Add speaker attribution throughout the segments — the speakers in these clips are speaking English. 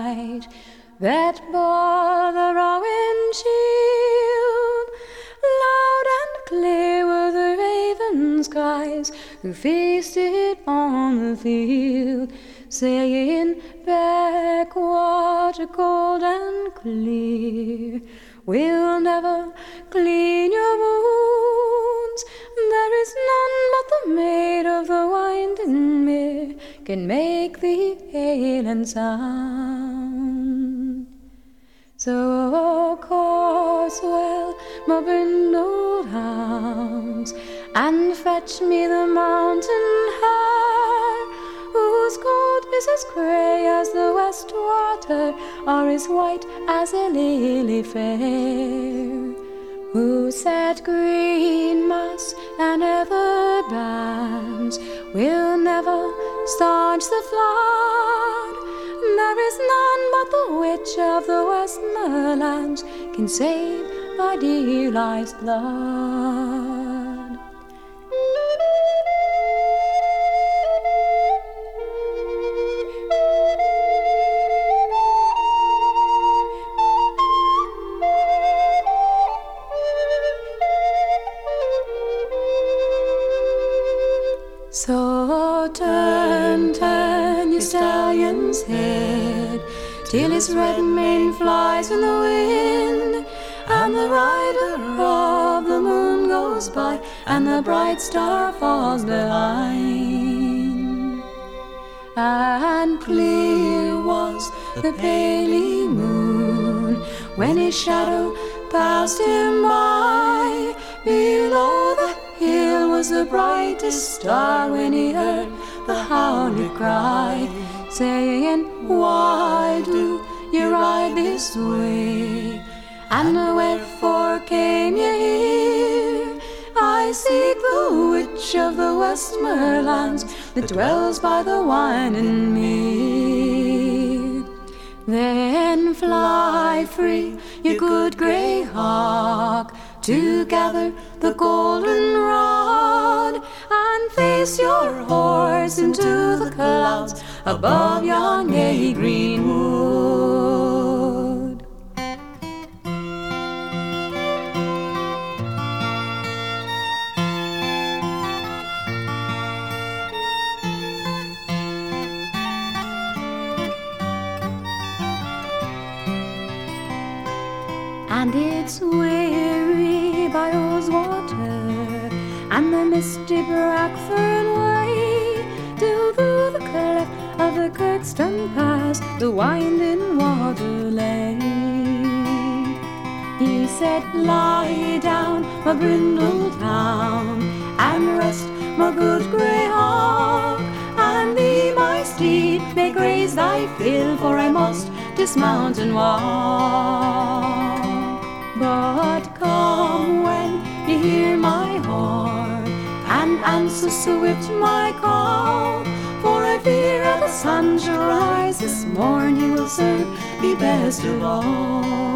Speaker 1: night that bore the rowan shield. Loud and clear were the raven's cries who feasted on the field, saying, "Backwater cold and clear, we'll never clean your wounds. There is none but the maid of the winding mere can make the ailment sound." So course well, my brindled hounds, and fetch me the mountain hare, whose coat is as grey as the west water, or as white as a lily fair, who set green moss and heather bands will never staunch the flood. There is none but the witch of the Westmorelands can save thy dear life's blood. So turn, turn your stallion's head, till his red mane flies in the wind, and the rider of the moon goes by, and the bright star falls behind. And clear was the paly moon when his shadow passed him by. Below the hill was the brightest star when he heard the howler cry, saying, "Why do you ride this way? And wherefore came ye here?" "I seek the witch of the Westmorelands that dwells by the winding mere." "Then fly free, you good grey hawk, to gather the golden rod, and face your horse into the clouds above yon gay green wood." And it's weary by Rosewater and the misty Brackford way, till through the cleft of the Kirkstone Pass the winding water lay. He said, "Lie down, my brindled hound, and rest, my good grey hawk, and thee, my steed, may graze thy fill, for I must dismount and walk. But come when you hear my horn, and answer swift my call, for I fear ere the sun shall rise this morn, you will serve me best of all."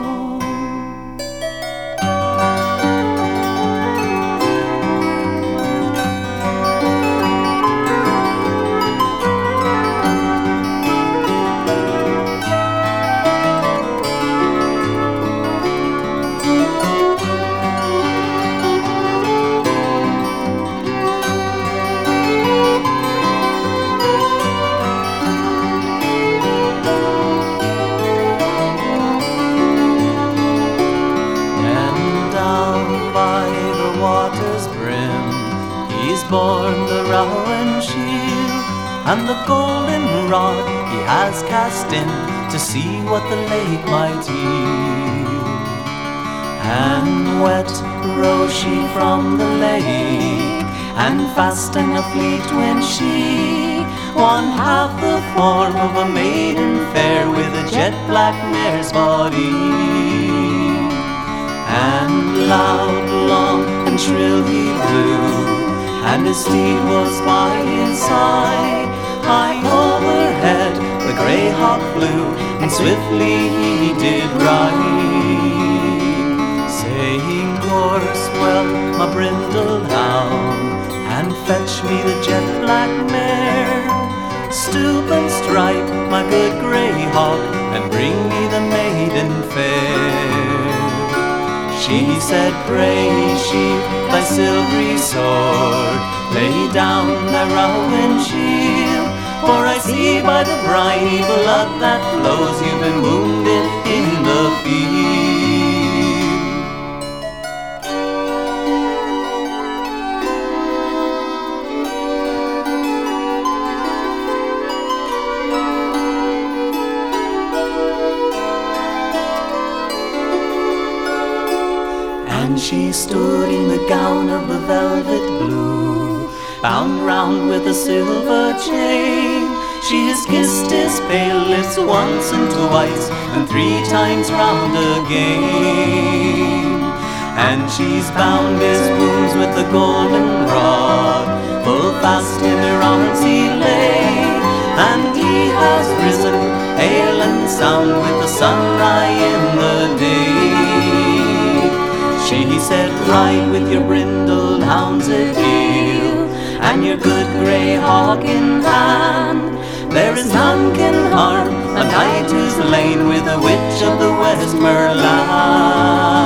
Speaker 2: Borne the rowan shield, and the golden rod he has cast in to see what the lake might yield. And wet rose she from the lake, and fast and a fleet went she, one half the form of a maiden fair, with a jet black mare's body. And loud, long, and shrill he blew, and his steed was by his side. High overhead the grey hawk flew, and swiftly he did ride, saying, "Course well, my brindled hound, and fetch me the jet black mare." stoop and strike, my good grey hawk, and bring me the maiden fair. She said, pray, sheath thy silvery sword, lay down thy rowan shield, for I see by the briny blood that flows you've been wounded in the field. And she stood in the gown of the velvet blue, bound round with a silver chain. She has kissed his pale lips once and twice, and 3 times round again. And she's bound his wounds with the golden rod, full fast in her arms he lay. And he has risen, hale and sound, with the sunrise in the day. She said, ride with your brindled hounds at heel, and your good grey hawk in hand. There is none can harm a knight who's lain with a witch of the Westmerland.